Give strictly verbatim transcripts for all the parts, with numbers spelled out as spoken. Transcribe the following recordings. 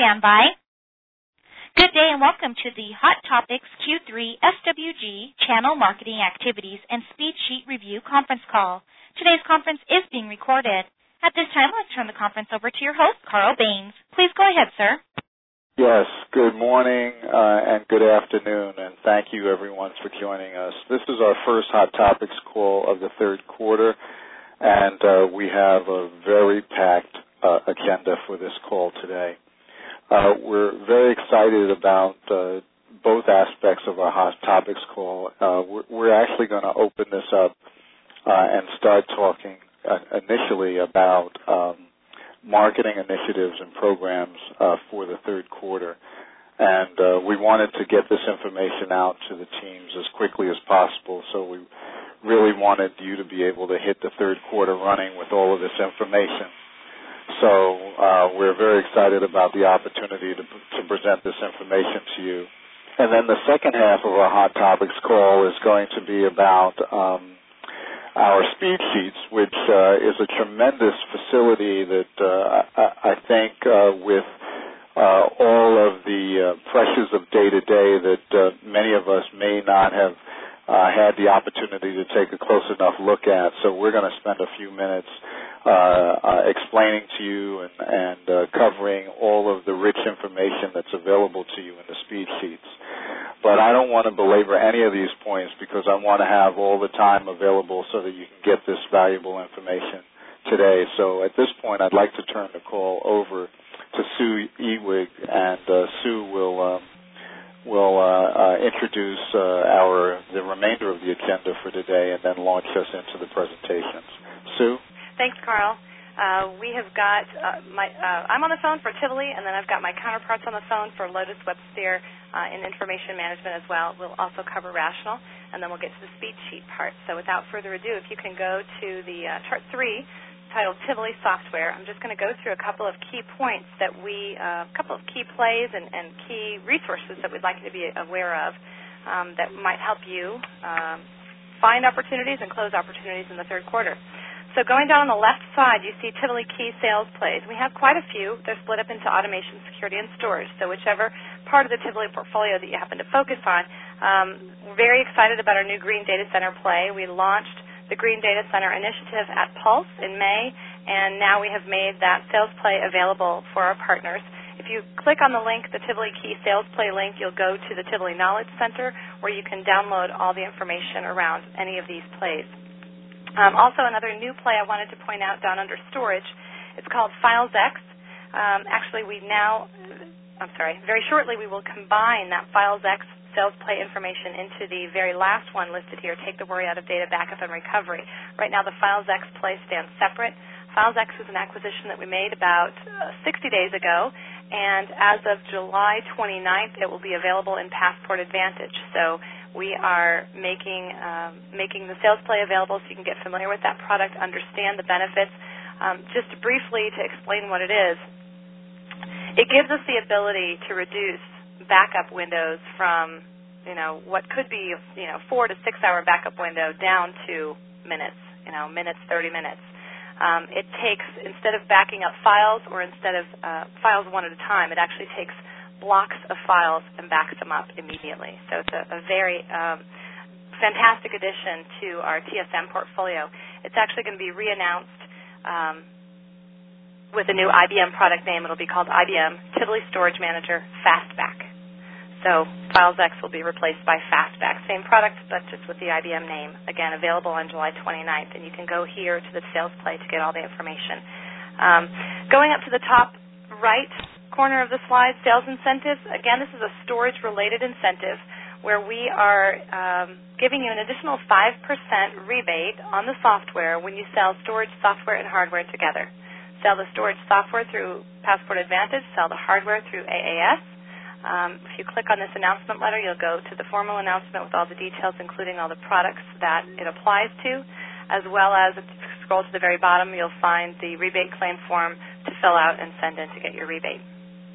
stand by. Good day and welcome to the Hot Topics Q three S W G Channel Marketing Activities and Speed Sheet Review conference call. Today's conference is being recorded. At this time, let's turn the conference over to your host, Carl Baines. Please go ahead, sir. Yes, good morning uh, and good afternoon, and thank you everyone for joining us. This is our first Hot Topics call of the third quarter, and uh, we have a very packed uh, agenda for this call today. Uh, we're very excited about uh, both aspects of our Hot Topics call. Uh, we're, we're actually going to open this up uh, and start talking uh, initially about um, marketing initiatives and programs uh, for the third quarter. And uh, we wanted to get this information out to the teams as quickly as possible, so we really wanted you to be able to hit the third quarter running with all of this information. So uh, we're very excited about the opportunity to, to present this information to you. And then the second half of our Hot Topics call is going to be about um, our speed sheets, which uh, is a tremendous facility that uh, I, I think uh, with uh, all of the uh, pressures of day-to-day that uh, many of us may not have uh, had the opportunity to take a close enough look at. So we're going to spend a few minutes uh, uh, explaining to you and, and uh, covering all of the rich information that's available to you in the speed sheets. But I don't want to belabor any of these points because I want to have all the time available so that you can get this valuable information today. So at this point, I'd like to turn the call over to Sue Ewig, and uh, Sue will um, will uh, uh, introduce uh, our the remainder of the agenda for today and then launch us into the presentations. Sue? Thanks, Carl. Uh, we have got uh, my. Uh, I'm on the phone for Tivoli, and then I've got my counterparts on the phone for Lotus WebSphere uh, in information management as well. We'll also cover Rational, and then we'll get to the speed sheet part. So without further ado, if you can go to the uh, chart three, titled Tivoli Software, I'm just going to go through a couple of key points that we, a uh, couple of key plays and, and key resources that we'd like you to be aware of um, that might help you um, find opportunities and close opportunities in the third quarter. So going down on the left side, you see Tivoli Key Sales Plays. We have quite a few. They're split up into automation, security, and storage. So whichever part of the Tivoli portfolio that you happen to focus on, um, we're very excited about our new Green Data Center play. We launched the Green Data Center initiative at Pulse in May, and now we have made that sales play available for our partners. If you click on the link, the Tivoli Key Sales Play link, you'll go to the Tivoli Knowledge Center where you can download all the information around any of these plays. Um, also, another new play I wanted to point out down under storage, it's called FilesX. Um, actually, we now, I'm sorry, very shortly we will combine that FilesX sales play information into the very last one listed here, Take the Worry Out of Data Backup and Recovery. Right now, the FilesX play stands separate. FilesX is an acquisition that we made about uh, sixty days ago, and as of July twenty-ninth, it will be available in Passport Advantage. So we are making um, making the sales play available so you can get familiar with that product, understand the benefits. Um, just briefly to explain what it is, it gives us the ability to reduce backup windows from, you know, what could be, you know, four to six hour backup window down to minutes, you know, minutes, thirty minutes. Um, it takes, instead of backing up files or instead of uh, files one at a time, it actually takes blocks of files and backs them up immediately. So it's a, a very um, fantastic addition to our T S M portfolio. It's actually going to be re-announced um, with a new I B M product name. It'll be called I B M Tivoli Storage Manager Fastback. So FilesX will be replaced by Fastback. Same product, but just with the I B M name. Again, available on July twenty-ninth, and you can go here to the sales play to get all the information. Um, going up to the top right corner of the slide, sales incentives. Again, this is a storage-related incentive where we are um, giving you an additional five percent rebate on the software when you sell storage software and hardware together. Sell the storage software through Passport Advantage, sell the hardware through A A S. Um, if you click on this announcement letter, you'll go to the formal announcement with all the details, including all the products that it applies to, as well as if you scroll to the very bottom, you'll find the rebate claim form to fill out and send in to get your rebate.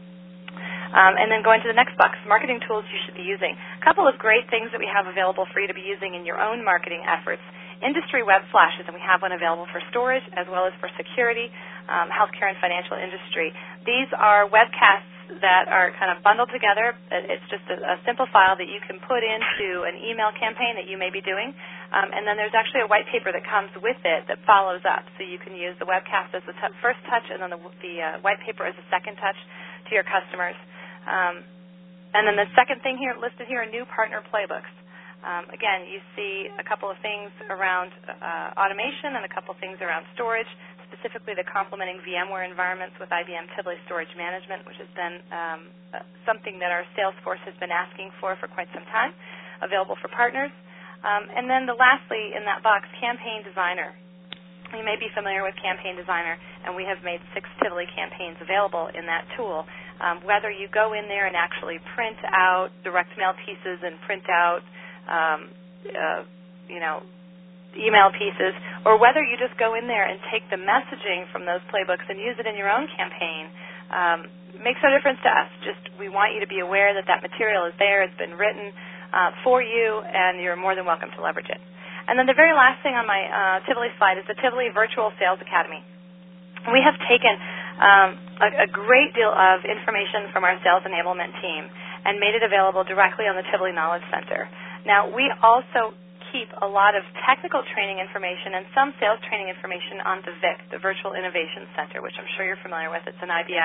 Um, and then going to the next box, marketing tools you should be using. A couple of great things that we have available for you to be using in your own marketing efforts. Industry web flashes, and we have one available for storage as well as for security, um, healthcare, and financial industry. These are webcasts that are kind of bundled together. It's just a, a simple file that you can put into an email campaign that you may be doing. Um, and then there's actually a white paper that comes with it that follows up. So you can use the webcast as the t- first touch, and then the, the uh, white paper as a second touch to your customers. Um, and then the second thing here listed here are new partner playbooks. Um, again, you see a couple of things around uh, automation and a couple of things around storage, specifically the complementing VMware environments with I B M Tivoli Storage Management, which has been um, uh, something that our sales force has been asking for for quite some time, available for partners. Um, and then the lastly in that box, Campaign Designer. You may be familiar with Campaign Designer, and we have made six Tivoli campaigns available in that tool. Um, whether you go in there and actually print out direct mail pieces and print out Um, uh, you know, email pieces, or whether you just go in there and take the messaging from those playbooks and use it in your own campaign, um, makes no difference to us. Just we want you to be aware that that material is there, it's been written uh, for you, and you're more than welcome to leverage it. And then the very last thing on my uh, Tivoli slide is the Tivoli Virtual Sales Academy. We have taken um, a, a great deal of information from our sales enablement team and made it available directly on the Tivoli Knowledge Center. Now, we also keep a lot of technical training information and some sales training information on the V I C, the Virtual Innovation Center, which I'm sure you're familiar with. It's an I B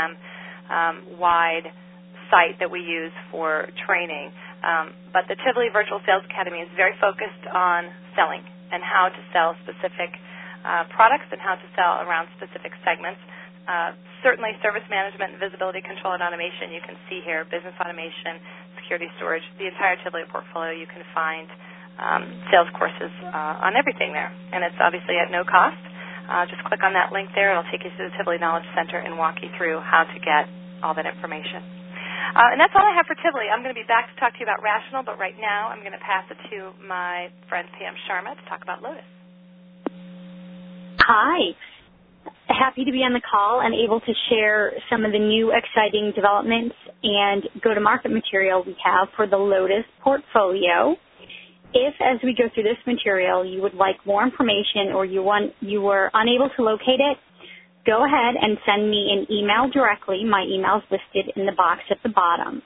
M-wide um, site that we use for training. Um, but the Tivoli Virtual Sales Academy is very focused on selling and how to sell specific uh, products and how to sell around specific segments. Uh, certainly service management, visibility control, and automation you can see here, business automation, security storage, the entire Tivoli portfolio. You can find um, sales courses uh, on everything there, and it's obviously at no cost. Uh, just click on that link there. It'll take you to the Tivoli Knowledge Center and walk you through how to get all that information. Uh, and that's all I have for Tivoli. I'm going to be back to talk to you about Rational, but right now I'm going to pass it to my friend Pam Sharma to talk about Lotus. Hi. Happy to be on the call and able to share some of the new exciting developments and go-to-market material we have for the Lotus portfolio. If, as we go through this material, you would like more information or you want you were unable to locate it, go ahead and send me an email directly. My email is listed in the box at the bottom.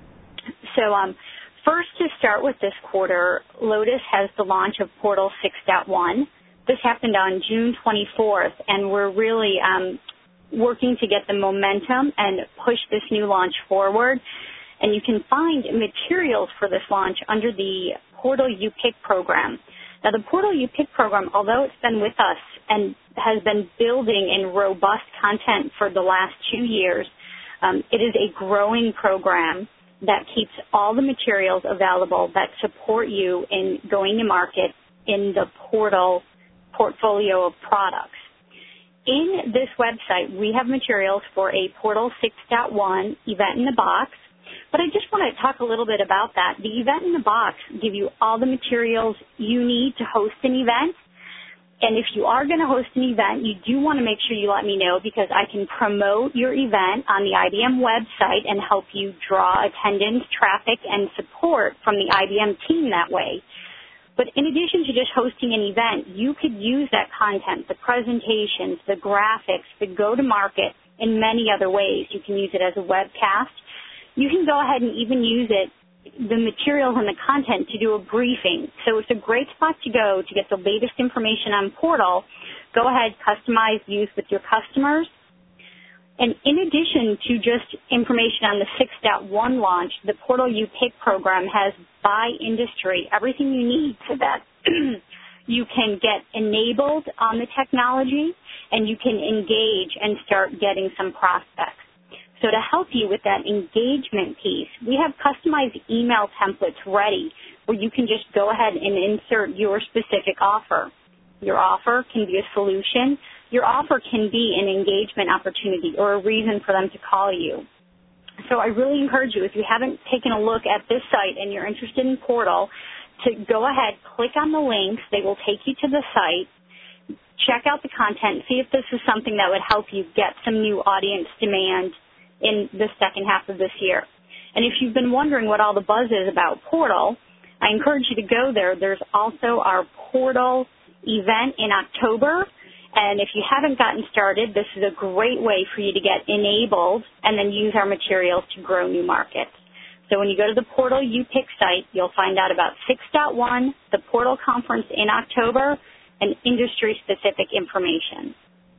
So um, first, to start with this quarter, Lotus has the launch of Portal six point one. This happened on June twenty-fourth, and we're really um, working to get the momentum and push this new launch forward. And you can find materials for this launch under the Portal U P I C program. Now, the Portal U P I C program, although it's been with us and has been building in robust content for the last two years, um, it is a growing program that keeps all the materials available that support you in going to market in the Portal portfolio of products. In this website, we have materials for a Portal six point one event in the box, but I just want to talk a little bit about that. The event in the box give you all the materials you need to host an event, and if you are going to host an event, you do want to make sure you let me know because I can promote your event on the I B M website and help you draw attendance, traffic, and support from the I B M team that way. But in addition to just hosting an event, you could use that content, the presentations, the graphics, the go-to-market in many other ways. You can use it as a webcast. You can go ahead and even use it, the materials and the content, to do a briefing. So it's a great spot to go to get the latest information on Portal. Go ahead, customize, use with your customers. And in addition to just information on the six point one launch, the Portal U P I C program has by industry everything you need so that you can get enabled on the technology and you can engage and start getting some prospects. So to help you with that engagement piece, we have customized email templates ready where you can just go ahead and insert your specific offer. Your offer can be a solution. Your offer can be an engagement opportunity or a reason for them to call you. So I really encourage you, if you haven't taken a look at this site and you're interested in Portal, to go ahead, click on the links. They will take you to the site. Check out the content. See if this is something that would help you get some new audience demand in the second half of this year. And if you've been wondering what all the buzz is about Portal, I encourage you to go there. There's also our Portal event in October, And if you haven't gotten started, this is a great way for you to get enabled and then use our materials to grow new markets. So when you go to the Portal U P I C site, you'll find out about six point one, the Portal Conference in October, and industry-specific information.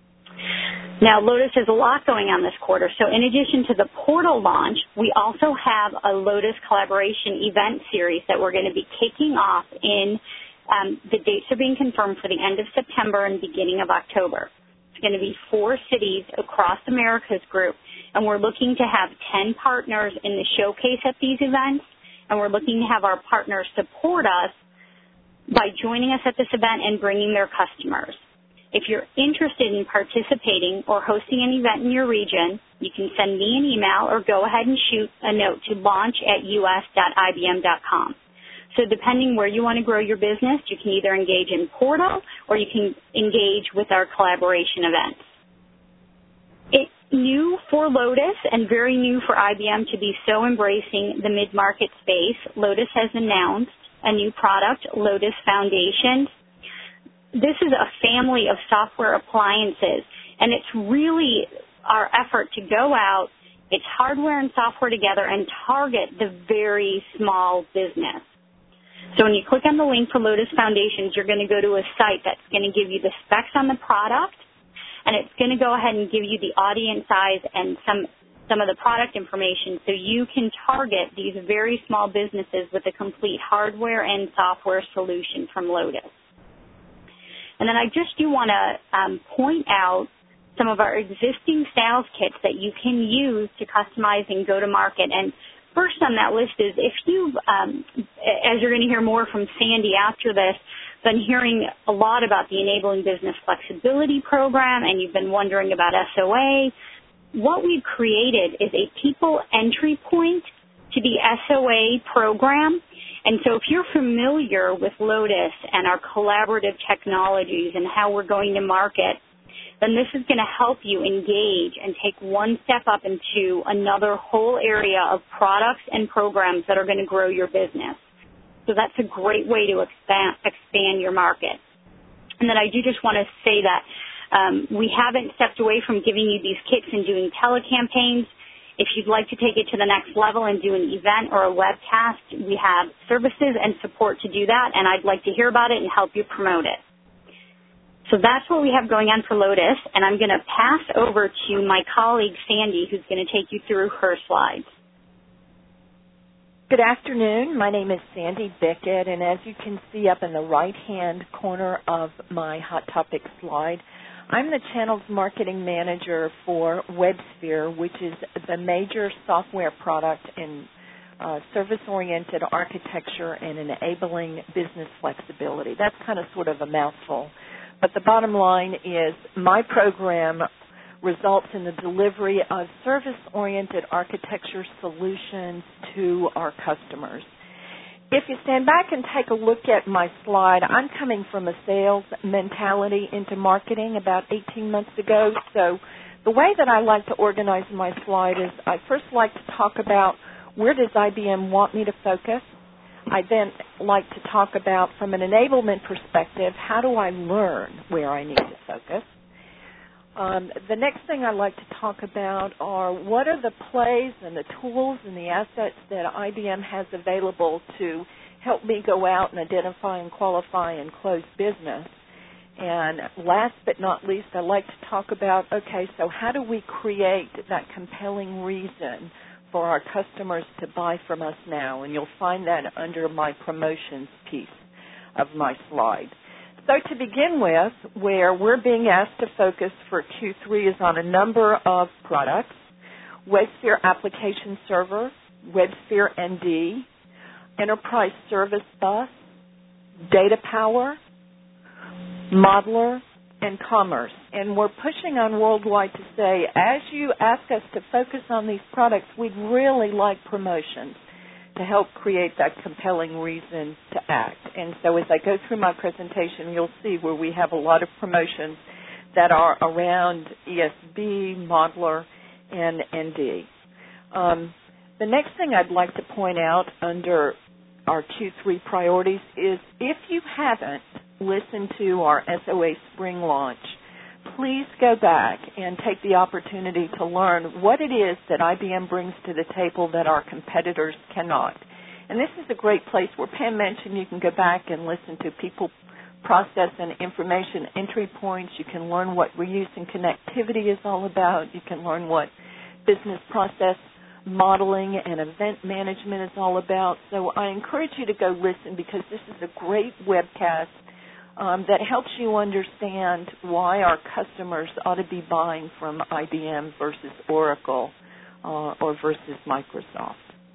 Now, Lotus has a lot going on this quarter. So in addition to the Portal launch, we also have a Lotus collaboration event series that we're going to be kicking off in, um, the dates are being confirmed for the end of September and beginning of October. It's going to be four cities across America's group, and we're looking to have ten partners in the showcase at these events, and we're looking to have our partners support us by joining us at this event and bringing their customers. If you're interested in participating or hosting an event in your region, you can send me an email or go ahead and shoot a note to launch at u s dot i b m dot com. So depending where you want to grow your business, you can either engage in Portal or you can engage with our collaboration events. It's new for Lotus and very new for I B M to be so embracing the mid-market space. Lotus has announced a new product, Lotus Foundations. This is a family of software appliances, and it's really our effort to go out, it's hardware and software together, and target the very small business. So when you click on the link for Lotus Foundations, you're going to go to a site that's going to give you the specs on the product, and it's going to go ahead and give you the audience size and some some of the product information so you can target these very small businesses with a complete hardware and software solution from Lotus. And then I just do want to um, point out some of our existing sales kits that you can use to customize and go to market. And first on that list is if you've, um, as you're going to hear more from Sandy after this, been hearing a lot about the Enabling Business Flexibility Program and you've been wondering about S O A, what we've created is a people entry point to the S O A program. And so if you're familiar with Lotus and our collaborative technologies and how we're going to market, then this is going to help you engage and take one step up into another whole area of products and programs that are going to grow your business. So that's a great way to expand, expand your market. And then I do just want to say that um, we haven't stepped away from giving you these kits and doing telecampaigns. If you'd like to take it to the next level and do an event or a webcast, we have services and support to do that, and I'd like to hear about it and help you promote it. So that's what we have going on for Lotus, and I'm going to pass over to my colleague, Sandy, who's going to take you through her slides. Good afternoon. My name is Sandy Bickett, and as you can see up in the right-hand corner of my Hot Topics slide, I'm the Channels Marketing Manager for WebSphere, which is the major software product in uh, service-oriented architecture and enabling business flexibility. That's kind of sort of a mouthful. But the bottom line is my program results in the delivery of service-oriented architecture solutions to our customers. If you stand back and take a look at my slide, I'm coming from a sales mentality into marketing about eighteen months ago. So the way that I like to organize my slide is I first like to talk about where does I B M want me to focus. I then like to talk about, from an enablement perspective, how do I learn where I need to focus. Um, the next thing I like to talk about are what are the plays and the tools and the assets that I B M has available to help me go out and identify and qualify and close business. And last but not least, I like to talk about, okay, so how do we create that compelling reason for our customers to buy from us now? And you'll find that under my promotions piece of my slide. So to begin with, where we're being asked to focus for Q three is on a number of products: WebSphere Application Server, WebSphere N D, Enterprise Service Bus, Data Power, Modeler, and Commerce. And we're pushing on Worldwide to say, as you ask us to focus on these products, we'd really like promotions to help create that compelling reason to act. And so as I go through my presentation, you'll see where we have a lot of promotions that are around E S B, Modeler, and N D. Um, the next thing I'd like to point out under our Q three priorities is if you haven't listened to our S O A Spring launch, please go back and take the opportunity to learn what it is that I B M brings to the table that our competitors cannot. And this is a great place where Pam mentioned you can go back and listen to people, process, and information entry points. You can learn what reuse and connectivity is all about. You can learn what business process modeling and event management is all about. So I encourage you to go listen because this is a great webcast um, that helps you understand why our customers ought to be buying from I B M versus Oracle uh, or versus Microsoft.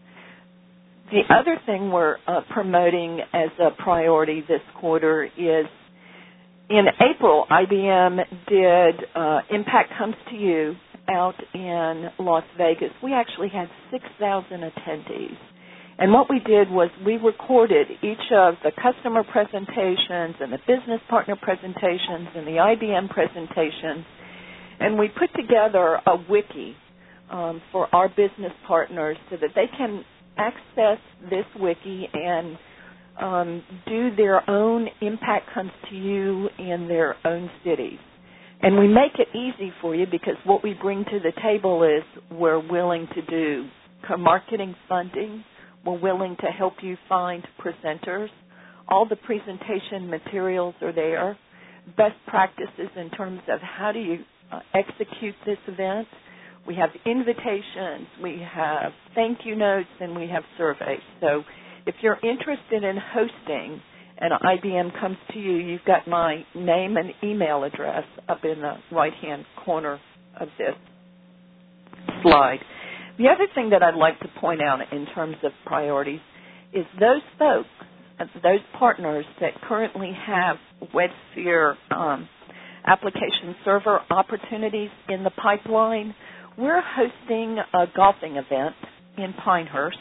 The other thing we're uh, promoting as a priority this quarter is in April, I B M did uh, Impact Comes to You out in Las Vegas. We actually had six thousand attendees. And what we did was we recorded each of the customer presentations and the business partner presentations and the I B M presentations, and we put together a wiki um, for our business partners so that they can access this wiki and um, do their own Impact Comes to You in their own cities. And we make it easy for you because what we bring to the table is we're willing to do co-marketing funding. We're willing to help you find presenters. All the presentation materials are there. Best practices in terms of how do you uh, execute this event. We have invitations, we have thank you notes, and we have surveys. So if you're interested in hosting and I B M Comes to You, you've got my name and email address up in the right-hand corner of this slide. The other thing that I'd like to point out in terms of priorities is those folks, those partners that currently have WebSphere um, application server opportunities in the pipeline. We're hosting a golfing event in Pinehurst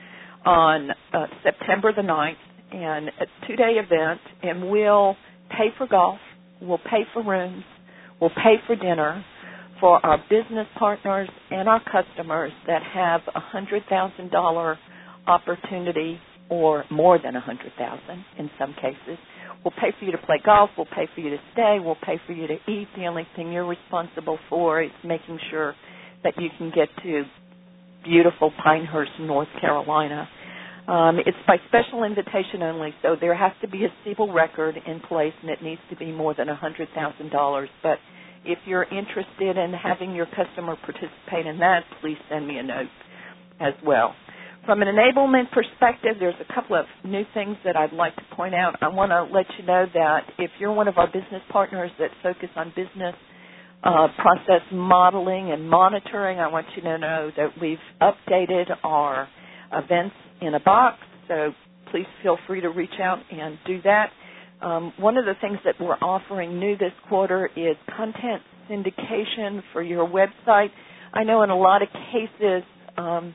on uh, September the ninth, and it's a two-day event, and we'll pay for golf, we'll pay for rooms, we'll pay for dinner for our business partners and our customers that have a one hundred thousand dollars opportunity or more than one hundred thousand dollars in some cases. We'll pay for you to play golf, we'll pay for you to stay, we'll pay for you to eat. The only thing you're responsible for is making sure that you can get to beautiful Pinehurst, North Carolina. Um, it's by special invitation only, so there has to be a C B I L record in place, and it needs to be more than one hundred thousand dollars. But if you're interested in having your customer participate in that, please send me a note as well. From an enablement perspective, there's a couple of new things that I'd like to point out. I want to let you know that if you're one of our business partners that focus on business uh, process modeling and monitoring, I want you to know that we've updated our events in a box, so please feel free to reach out and do that. Um, one of the things that we're offering new this quarter is content syndication for your website. I know in a lot of cases, um,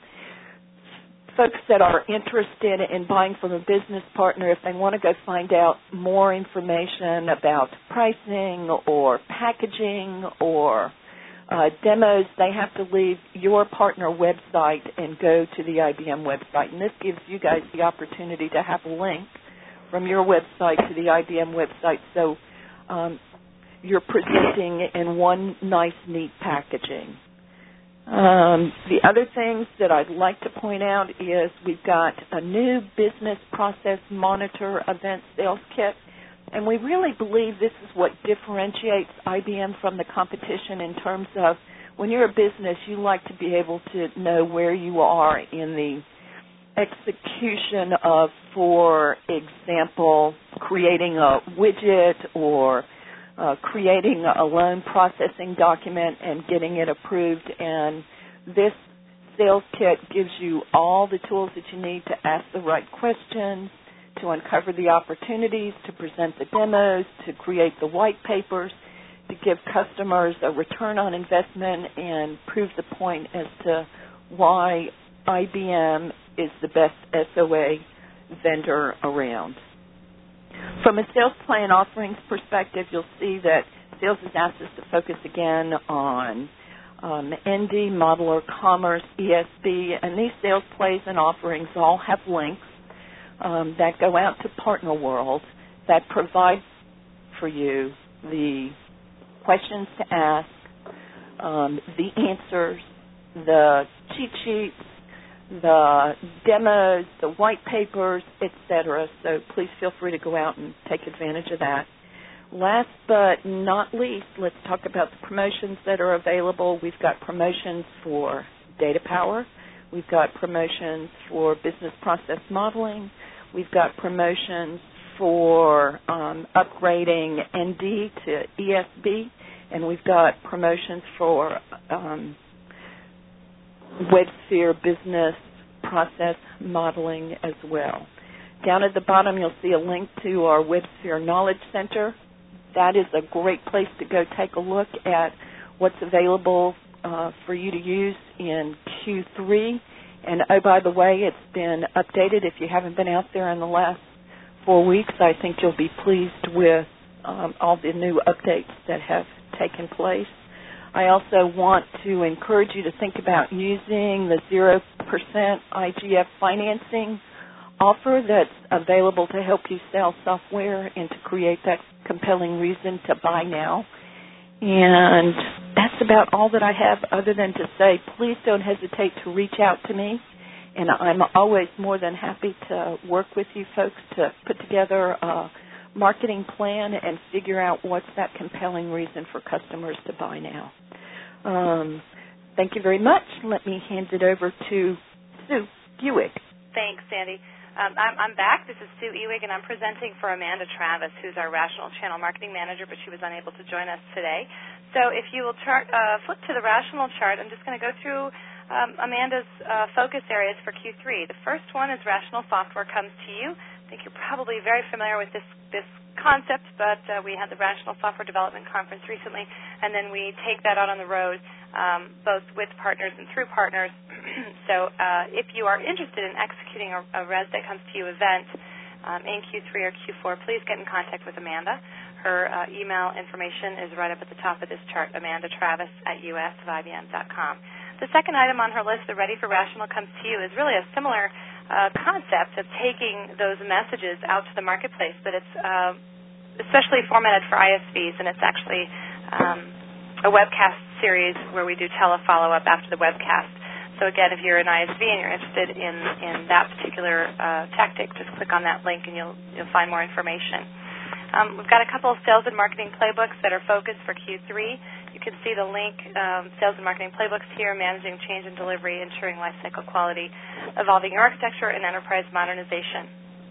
folks that are interested in buying from a business partner, if they want to go find out more information about pricing or packaging or uh, demos, they have to leave your partner website and go to the I B M website. And this gives you guys the opportunity to have a link from your website to the I B M website, so um, you're presenting in one nice, neat packaging. Um, the other things that I'd like to point out is we've got a new business process monitor event sales kit, and we really believe this is what differentiates I B M from the competition in terms of when you're a business, you like to be able to know where you are in the execution of, for example, creating a widget or uh, creating a loan processing document and getting it approved. And this sales kit gives you all the tools that you need to ask the right questions, to uncover the opportunities, to present the demos, to create the white papers, to give customers a return on investment and prove the point as to why I B M is the best S O A vendor around. From a sales plan offerings perspective, you'll see that sales has asked us to focus again on um, N D, Modeler Commerce, E S B, and these sales plays and offerings all have links um, that go out to Partner World that provide for you the questions to ask, um, the answers, the cheat sheets, the demos, the white papers, et cetera. So please feel free to go out and take advantage of that. Last but not least, let's talk about the promotions that are available. We've got promotions for Data Power. We've got promotions for business process modeling. We've got promotions for um, upgrading N D to E S B. And we've got promotions for um, WebSphere business process modeling as well. Down at the bottom, you'll see a link to our WebSphere Knowledge Center. That is a great place to go take a look at what's available uh, for you to use in Q three. And, oh, by the way, it's been updated. If you haven't been out there in the last four weeks, I think you'll be pleased with um, all the new updates that have taken place. I also want to encourage you to think about using the zero percent I G F financing offer that's available to help you sell software and to create that compelling reason to buy now. And that's about all that I have other than to say please don't hesitate to reach out to me. And I'm always more than happy to work with you folks to put together a marketing plan and figure out what's that compelling reason for customers to buy now. Um, thank you very much. Let me hand it over to Sue Ewig. Thanks, Sandy. Um, I'm, I'm back. This is Sue Ewig, and I'm presenting for Amanda Travis, who's our Rational Channel Marketing Manager, but she was unable to join us today. So if you will chart, uh, flip to the Rational chart, I'm just going to go through um, Amanda's uh, focus areas for Q three. The first one is Rational Software Comes to You. I think you're probably very familiar with this, this concept, but uh, we had the Rational Software Development Conference recently, and then we take that out on the road, um, both with partners and through partners. So uh, if you are interested in executing a, a Res That Comes to You event um, in Q three or Q four, please get in contact with Amanda. Her uh, email information is right up at the top of this chart, Amanda Travis at U S of I B M dot com. The second item on her list, the Ready for Rational Comes to You, is really a similar uh, concept of taking those messages out to the marketplace, but it's uh, especially formatted for I S Vs, and it's actually um, a webcast series where we do tele-follow-up after the webcast. So again, if you're an I S V and you're interested in, in that particular uh, tactic, just click on that link and you'll you'll find more information. Um, we've got a couple of sales and marketing playbooks that are focused for Q three. You can see the link, um, Sales and Marketing Playbooks here, Managing Change and Delivery, Ensuring Lifecycle Quality, Evolving Your Architecture, and Enterprise Modernization.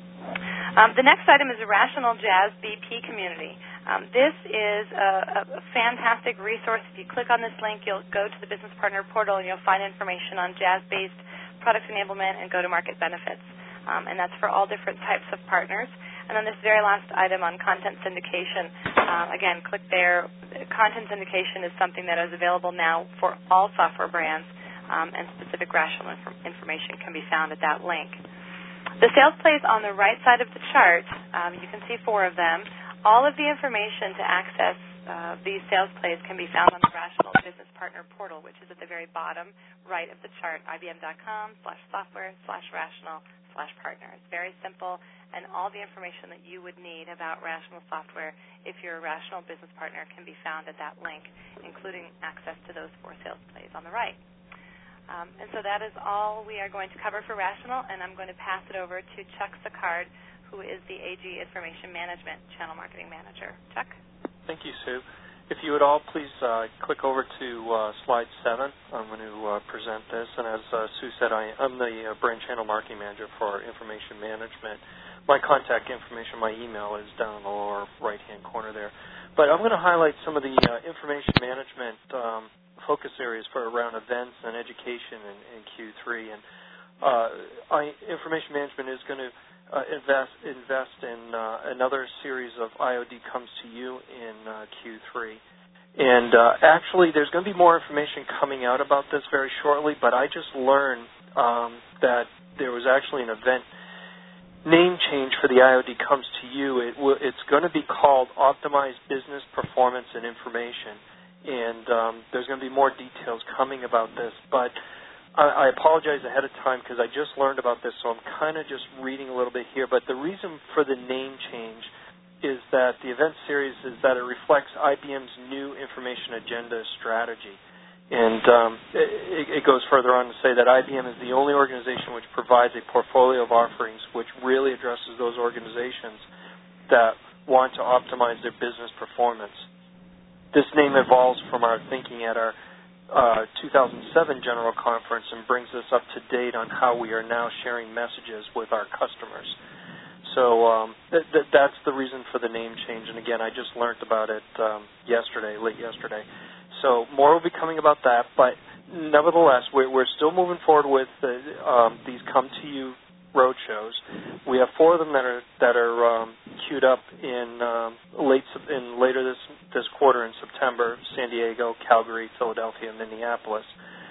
Um, the next item is the Rational Jazz B P Community. Um, this is a, a fantastic resource. If you click on this link, you'll go to the Business Partner Portal and you'll find information on Jazz-based product enablement and go-to-market benefits. Um, and that's for all different types of partners. And then this very last item on content syndication, uh, again, click there. Content syndication is something that is available now for all software brands, um, and specific Rational inf- information can be found at that link. The sales plays on the right side of the chart, um, you can see four of them. All of the information to access uh, these sales plays can be found on the Rational Business Partner Portal, which is at the very bottom right of the chart, I B M dot com slash software slash rational slash partner. It's very simple, and all the information that you would need about Rational software if you're a Rational business partner can be found at that link, including access to those four sales plays on the right. Um, and so that is all we are going to cover for Rational, and I'm going to pass it over to Chuck Sicard, who is the A G Information Management Channel Marketing Manager. Chuck? Thank you, Sue. If you would all please uh, click over to uh, slide seven. I'm going to uh, present this. And as uh, Sue said, I, I'm the uh, Brand Channel Marketing Manager for Information Management. My contact information, my email is down in the lower right-hand corner there. But I'm going to highlight some of the uh, information management um, focus areas for around events and education in, in Q three. And uh, I, information management is going to Uh, invest invest in uh, another series of I O D Comes to You in uh, Q three. And uh, actually, there's going to be more information coming out about this very shortly, but I just learned um, that there was actually an event name change for the I O D Comes to You. It w- it's going to be called Optimized Business Performance and Information, and um, there's going to be more details coming about this, but I apologize ahead of time because I just learned about this, so I'm kind of just reading a little bit here. But the reason for the name change is that the event series is that it reflects I B M's new information agenda strategy. And um, it, it goes further on to say that I B M is the only organization which provides a portfolio of offerings which really addresses those organizations that want to optimize their business performance. This name evolves from our thinking at our uh, two thousand seven General Conference and brings us up to date on how we are now sharing messages with our customers. So um, th- th- that's the reason for the name change. And again, I just learned about it um, yesterday, late yesterday. So more will be coming about that, but nevertheless, we're, we're still moving forward with uh, um, these come-to-you roadshows. We have four of them that are that are um, queued up in um, late in later this this quarter in September: San Diego, Calgary, Philadelphia, and Minneapolis.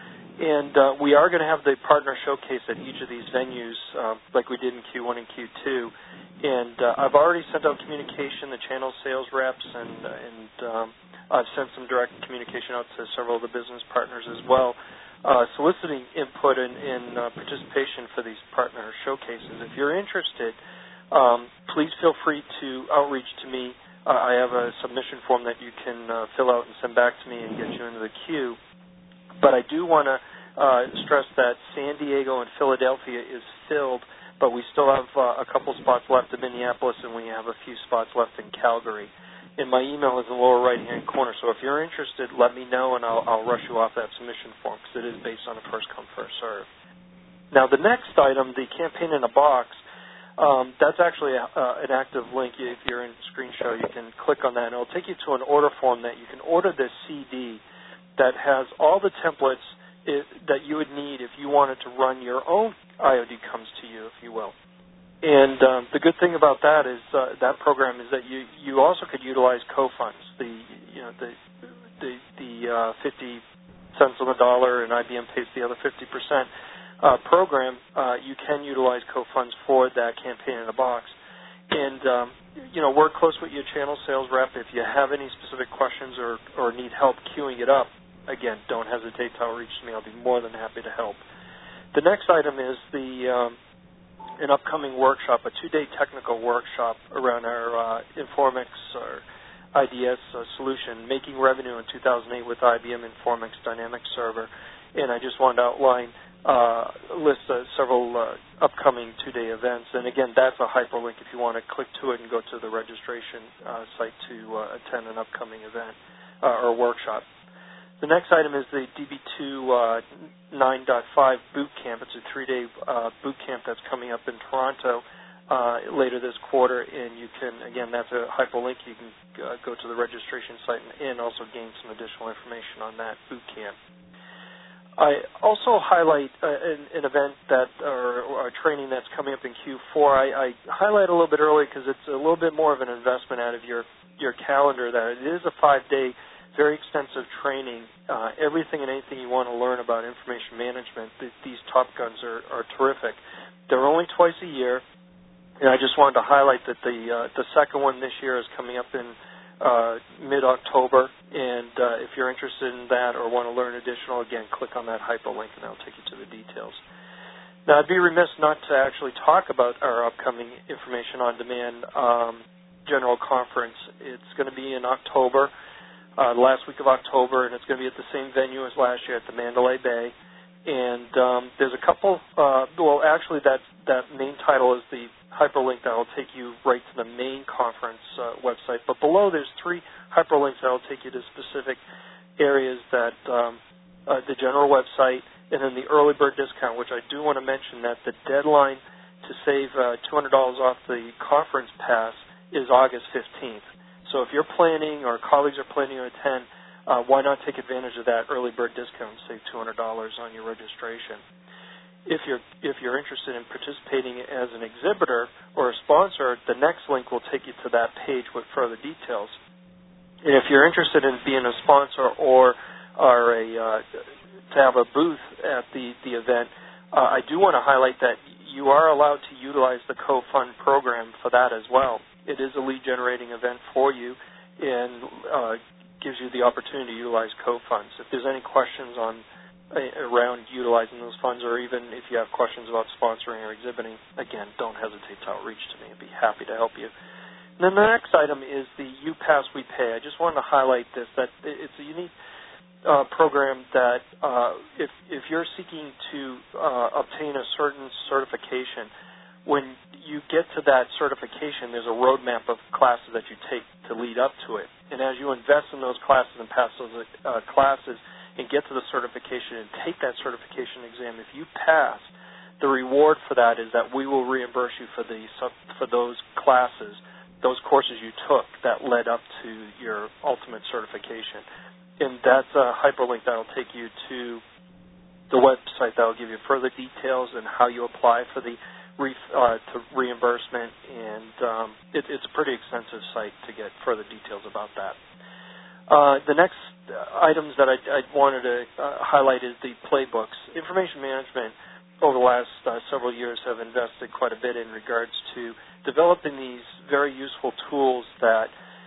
And uh, we are going to have the partner showcase at each of these venues, uh, like we did in Q one and Q two. And uh, I've already sent out communication, the channel sales reps, and and um, I've sent some direct communication out to several of the business partners as well, uh, soliciting input and, and uh, participation for these partner showcases. If you're interested, um, please feel free to outreach to me. Uh, I have a submission form that you can uh, fill out and send back to me and get you into the queue. But I do want to uh, stress that San Diego and Philadelphia is filled, but we still have uh, a couple spots left in Minneapolis, and we have a few spots left in Calgary. And my email is in the lower right-hand corner, so if you're interested, let me know, and I'll, I'll rush you off that submission form, because it is based on a first-come, first-serve. Now, the next item, the campaign in a box, um, that's actually a, uh, an active link. If you're in Screen Show, you can click on that, and it'll take you to an order form that you can order this C D that has all the templates it, that you would need if you wanted to run your own I O D Comes to You, if you will. And um, the good thing about that is uh, that program is that you, you also could utilize co-funds, the you know the the, the uh, fifty cents on the dollar, and I B M pays the other fifty percent uh, program. Uh, you can utilize co-funds for that campaign in a box, and um, you know work close with your channel sales rep. If you have any specific questions or or need help queuing it up, again, don't hesitate to outreach to me. I'll be more than happy to help. The next item is the um, an upcoming workshop, a two-day technical workshop around our uh, Informix or I D S uh, solution, making revenue in two thousand eight with I B M Informix Dynamics Server. And I just wanted to outline, uh, list uh, several uh, upcoming two-day events. And again, that's a hyperlink if you want to click to it and go to the registration uh, site to uh, attend an upcoming event uh, or workshop. The next item is the D B two nine point five boot camp. It's a three-day uh, boot camp that's coming up in Toronto uh, later this quarter, and you can, again, that's a hyperlink. You can uh, go to the registration site and, and also gain some additional information on that boot camp. I also highlight uh, an, an event that, or, or a training that's coming up in Q four. I, I highlight a little bit early because it's a little bit more of an investment out of your, your calendar. That it is a five-day very extensive training, uh, everything and anything you want to learn about information management. Th- these Top Guns are, are terrific. They're only twice a year, and I just wanted to highlight that the uh, the second one this year is coming up in uh, mid-October, and uh, if you're interested in that or want to learn additional, again, click on that hyperlink, and that'll take you to the details. Now, I'd be remiss not to actually talk about our upcoming Information on Demand um, General Conference. It's going to be in October. Uh, the last week of October, and it's going to be at the same venue as last year at the Mandalay Bay. And um, there's a couple, uh, well, actually that, that main title is the hyperlink that will take you right to the main conference uh, website. But below there's three hyperlinks that will take you to specific areas that um, uh, the general website, and then the early bird discount, which I do want to mention that the deadline to save uh, two hundred dollars off the conference pass is August fifteenth. So if you're planning or colleagues are planning to attend, uh, why not take advantage of that early bird discount and save two hundred dollars on your registration? If you're if you're interested in participating as an exhibitor or a sponsor, the next link will take you to that page with further details. And if you're interested in being a sponsor or are a uh, to have a booth at the the event, uh, I do want to highlight that you are allowed to utilize the co-fund program for that as well. It is a lead-generating event for you and uh, gives you the opportunity to utilize co-funds. If there's any questions on uh, around utilizing those funds, or even if you have questions about sponsoring or exhibiting, again, don't hesitate to outreach to me. I'd be happy to help you And then the next item is the UPass We Pay. I just wanted to highlight this, that it's a unique uh, program that uh, if, if you're seeking to uh, obtain a certain certification, when you get to that certification, there's a roadmap of classes that you take to lead up to it. And as you invest in those classes and pass those uh, classes and get to the certification and take that certification exam, if you pass, the reward for that is that we will reimburse you for the for those classes, those courses you took that led up to your ultimate certification. And that's a hyperlink that will take you to the website that will give you further details and how you apply for the re, uh, to reimbursement. And um, it, it's a pretty extensive site to get further details about that. Uh, the next items that I, I wanted to uh, highlight is the playbooks. Information management over the last uh, several years have invested quite a bit in regards to developing these very useful tools that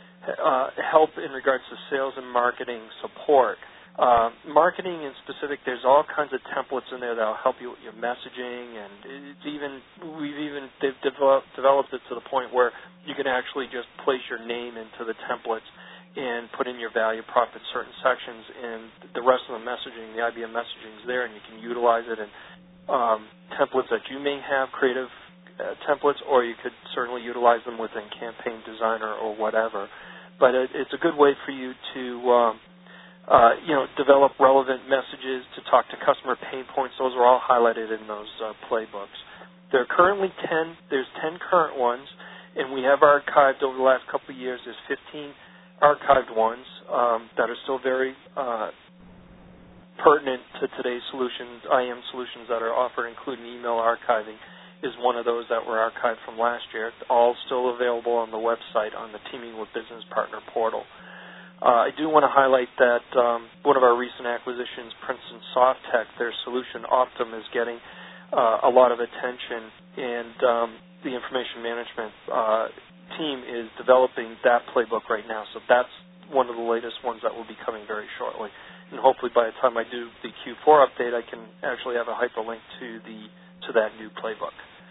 uh, help in regards to sales and marketing support. Uh, marketing in specific, there's all kinds of templates in there that will help you with your messaging, and it's even we've even they've developed, developed it to the point where you can actually just place your name into the templates and put in your value prop in certain sections, and the rest of the messaging, the I B M messaging is there, and you can utilize it in um, templates that you may have, creative uh, templates, or you could certainly utilize them within Campaign Designer or whatever. But it, it's a good way for you to, um, uh, you know, develop relevant messages, to talk to customer pain points. Those are all highlighted in those uh, playbooks. There are currently ten. There's ten current ones, and we have archived over the last couple of years. There's fifteen archived ones um, that are still very uh, pertinent to today's solutions, I A M solutions that are offered, including email archiving, is one of those that were archived from last year. It's all still available on the website on the Teaming with Business Partner portal. Uh, I do want to highlight that um, one of our recent acquisitions, Princeton Softtech, their solution Optum is getting uh, a lot of attention, and um, the information management uh, team is developing that playbook right now. So that's one of the latest ones that will be coming very shortly. And hopefully by the time I do the Q four update, I can actually have a hyperlink to the to that new playbook.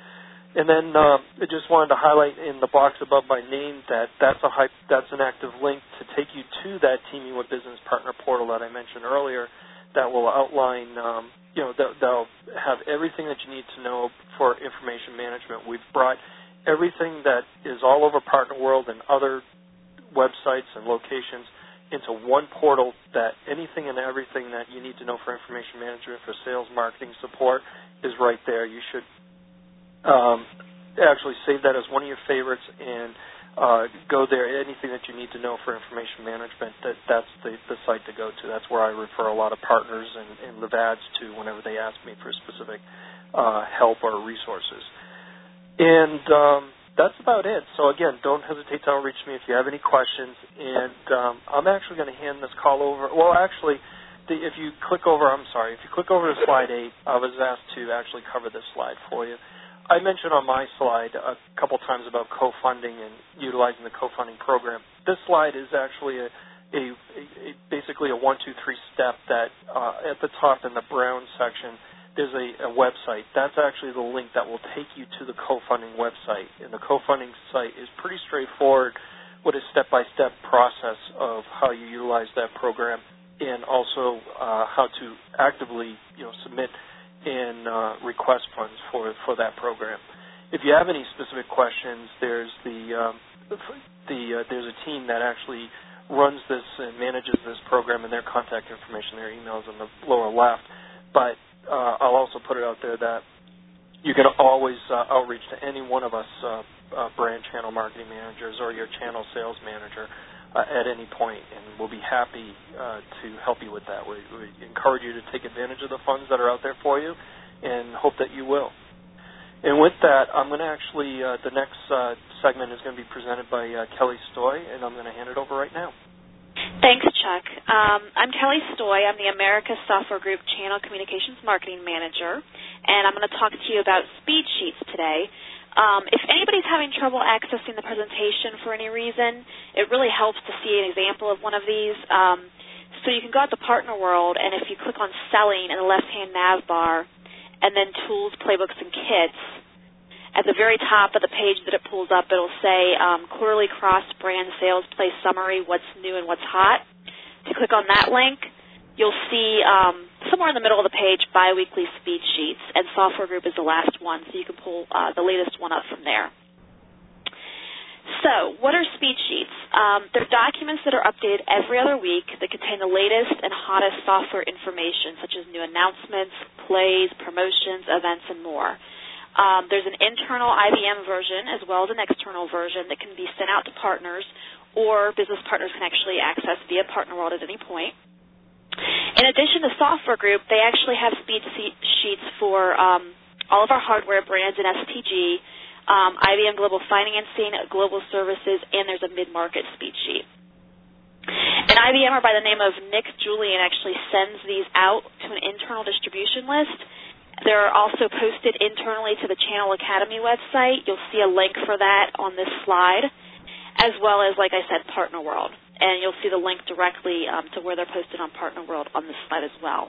And then uh, I just wanted to highlight in the box above my name that that's a hy- that's an active link to take you to that Teaming with Business Partner portal that I mentioned earlier. That will outline, um, you know, that, that'll have everything that you need to know for information management. We've brought everything that is all over Partner World and other websites and locations into one portal, that anything and everything that you need to know for information management, for sales, marketing, support is right there. You should um, actually save that as one of your favorites and uh, go there. Anything that you need to know for information management, that, that's the, the site to go to. That's where I refer a lot of partners and, and Levads to whenever they ask me for specific uh, help or resources. And um, that's about it. So, again, don't hesitate to outreach me if you have any questions. And um, I'm actually going to hand this call over. Well, actually, the, if you click over, I'm sorry, if you click over to slide eight, I was asked to actually cover this slide for you. I mentioned on my slide a couple times about co-funding and utilizing the co-funding program. This slide is actually a, a, a basically a one, two, three step that uh, at the top in the brown section, there's a, a website. That's actually the link that will take you to the co-funding website. And the co-funding site is pretty straightforward with a step-by-step process of how you utilize that program and also uh, how to actively, you know, submit and uh, request funds for, for that program. If you have any specific questions, there's the um, the uh, there's a team that actually runs this and manages this program, and their contact information, their emails on the lower left. But Uh, I'll also put it out there that you can always uh, outreach to any one of us uh, uh, brand channel marketing managers or your channel sales manager uh, at any point, and we'll be happy uh, to help you with that. We, we encourage you to take advantage of the funds that are out there for you and hope that you will. And with that, I'm going to actually, uh, the next uh, segment is going to be presented by uh, Kelly Stoy, and I'm going to hand it over right now. Thanks, Chuck. Um, I'm Kelly Stoy. I'm the America Software Group Channel Communications Marketing Manager, and I'm going to talk to you about speed sheets today. Um, if anybody's having trouble accessing the presentation for any reason, it really helps to see an example of one of these. Um, so you can go out to Partner World, and if you click on Selling in the left-hand nav bar, and then Tools, Playbooks, and Kits, At the very top of the page that it pulls up, it'll say um, Quarterly Cross-Brand Sales Play Summary, What's New and What's Hot. If you click on that link, you'll see um, somewhere in the middle of the page biweekly speed sheets, and Software Group is the last one, so you can pull uh, the latest one up from there. So what are speed sheets? Um, they're documents that are updated every other week that contain the latest and hottest software information, such as new announcements, plays, promotions, events, and more. Um, there's an internal I B M version as well as an external version that can be sent out to partners, or business partners can actually access via PartnerWorld at any point. In addition to Software Group, they actually have speed sheets for um, all of our hardware brands in S T G, um, I B M Global Financing, Global Services, and there's a mid-market speed sheet. An I B M er by the name of Nick Julian actually sends these out to an internal distribution list. They're also posted internally to the Channel Academy website. You'll see a link for that on this slide, as well as, like I said, PartnerWorld. And you'll see the link directly um, to where they're posted on PartnerWorld on this slide as well.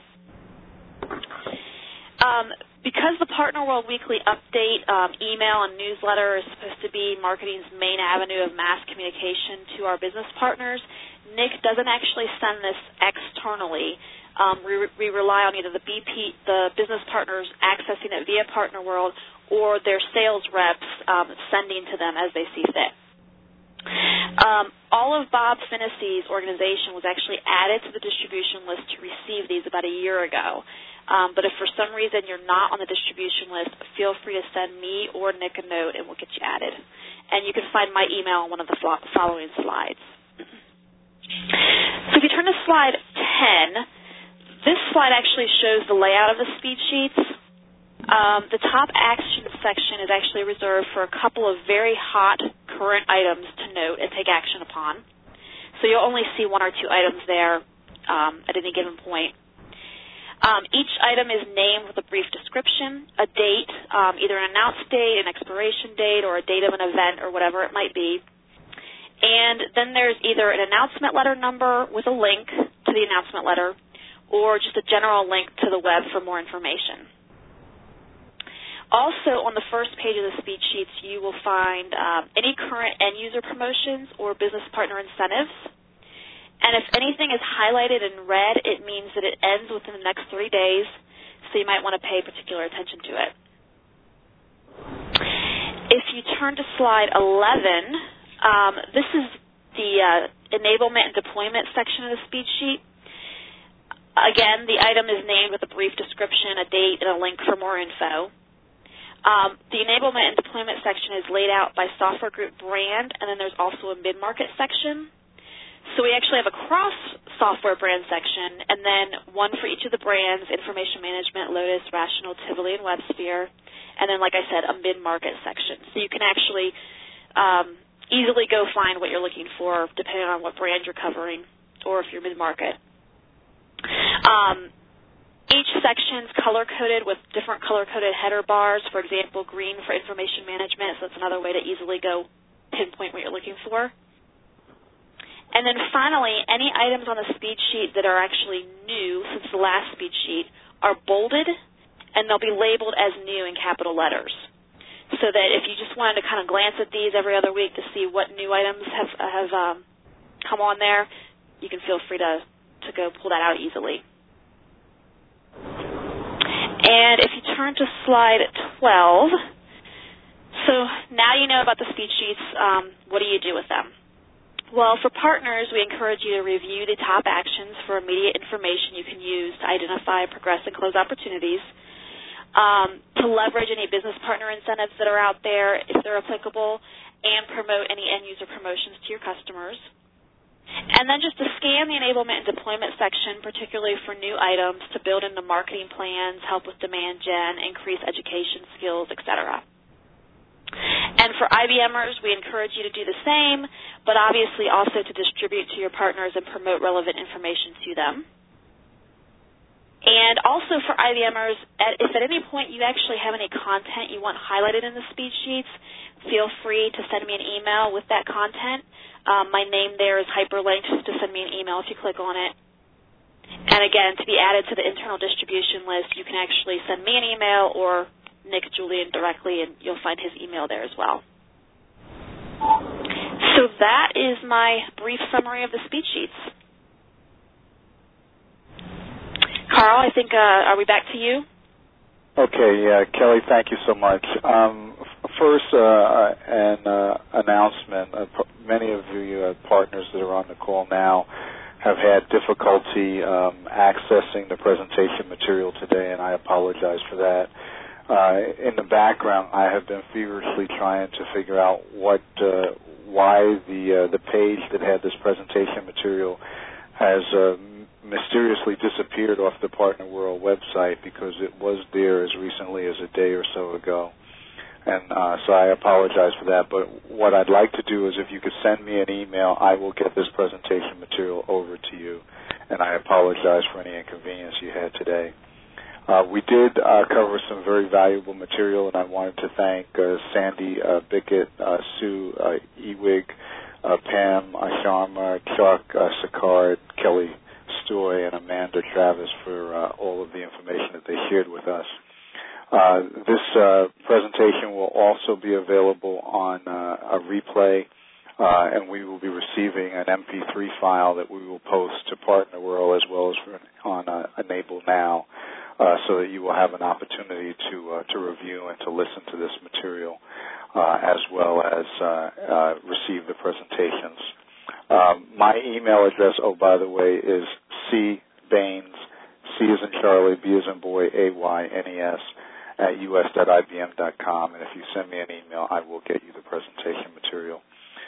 Um, because the PartnerWorld Weekly Update um, email and newsletter is supposed to be marketing's main avenue of mass communication to our business partners, Nick doesn't actually send this externally. Um, we, we rely on either the B P, the business partners accessing it via PartnerWorld, or their sales reps um, sending to them as they see fit. Um, all of Bob Finney's organization was actually added to the distribution list to receive these about a year ago. Um, but if for some reason you're not on the distribution list, feel free to send me or Nick a note and we'll get you added. And you can find my email on one of the following slides. So if you turn to slide ten, this slide actually shows the layout of the speed sheets. Um, the top action section is actually reserved for a couple of very hot current items to note and take action upon. So you'll only see one or two items there um, at any given point. Um, each item is named with a brief description, a date, um, either an announced date, an expiration date, or a date of an event, or whatever it might be. And then there's either an announcement letter number with a link to the announcement letter, or just a general link to the web for more information. Also, on the first page of the speed sheets, you will find um, any current end-user promotions or business partner incentives. And if anything is highlighted in red, it means that it ends within the next three days, so you might want to pay particular attention to it. If you turn to slide eleven, um, this is the uh, enablement and deployment section of the speed sheet. Again, the item is named with a brief description, a date, and a link for more info. Um, the enablement and deployment section is laid out by Software Group brand, and then there's also a mid-market section. So we actually have a cross-software brand section, and then one for each of the brands, Information Management, Lotus, Rational, Tivoli, and WebSphere, and then, like I said, a mid-market section. So you can actually um, easily go find what you're looking for, depending on what brand you're covering, or if you're mid-market. Um, each section is color-coded with different color-coded header bars. For example, green for information management, so that's another way to easily go pinpoint what you're looking for. And then finally, any items on the speed sheet that are actually new since the last speed sheet are bolded, and they'll be labeled as new in capital letters. So that if you just wanted to kind of glance at these every other week to see what new items have, have um, come on there, you can feel free to, to go pull that out easily. And if you turn to slide twelve, so now you know about the speed sheets, um, what do you do with them? Well, for partners, we encourage you to review the top actions for immediate information you can use to identify, progress, and close opportunities, um, to leverage any business partner incentives that are out there, if they're applicable, and promote any end-user promotions to your customers. And then just to scan the enablement and deployment section, particularly for new items, to build into marketing plans, help with demand gen, increase education skills, et cetera. And for I B M ers, we encourage you to do the same, but obviously also to distribute to your partners and promote relevant information to them. And also for I B M ers, if at any point you actually have any content you want highlighted in the speed sheets, feel free to send me an email with that content. Um, my name there is hyperlinked to send me an email if you click on it. And again, to be added to the internal distribution list, you can actually send me an email or Nick Julian directly, and you'll find his email there as well. So that is my brief summary of the speed sheets. Carl, I think, uh, are we back to you? Okay, yeah, Kelly, thank you so much. Um, f- first, uh, an uh, announcement. Uh, p- many of you uh, partners that are on the call now have had difficulty um, accessing the presentation material today, and I apologize for that. Uh, in the background, I have been feverishly trying to figure out what, uh, why the uh, the page that had this presentation material has uh, mysteriously disappeared off the Partner World website, because it was there as recently as a day or so ago. And uh, so I apologize for that. But what I'd like to do is, if you could send me an email, I will get this presentation material over to you. And I apologize for any inconvenience you had today. Uh, we did uh, cover some very valuable material, and I wanted to thank uh, Sandy uh, Bickett, uh, Sue uh, Ewig, uh, Pam uh, Sharma, Chuck uh, Sicard, Kelly Stoy, and Amanda Travis for uh, all of the information that they shared with us. Uh, this uh, presentation will also be available on uh, a replay, uh, and we will be receiving an M P three file that we will post to Partner World as well as for, on uh, Enable Now, uh, so that you will have an opportunity to uh, to review and to listen to this material, uh, as well as uh, uh, receive the presentations. Um, my email address, oh, by the way, is C Baines, C as in Charlie, B as in boy, A Y N E S, at U S dot I B M dot com. And if you send me an email, I will get you the presentation material.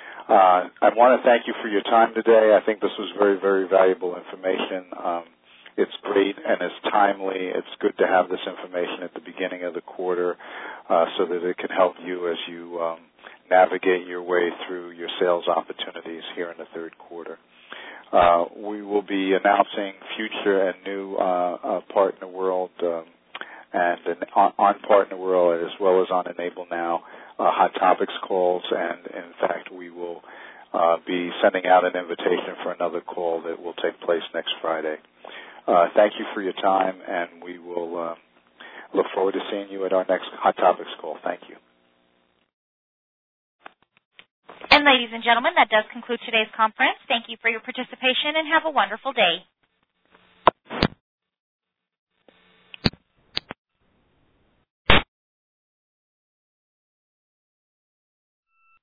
Uh, I want to thank you for your time today. I think this was very, very valuable information. Um, it's great and it's timely. It's good to have this information at the beginning of the quarter uh, so that it can help you as you um, navigate your way through your sales opportunities here in the third quarter. Uh, we will be announcing future and new uh, uh, Partner World um, and an, on, on Partner World as well as on Enable Now uh, Hot Topics calls, and in fact we will uh, be sending out an invitation for another call that will take place next Friday. Uh, thank you for your time, and we will uh, look forward to seeing you at our next Hot Topics call. Thank you. And ladies and gentlemen, that does conclude today's conference. Thank you for your participation, and have a wonderful day.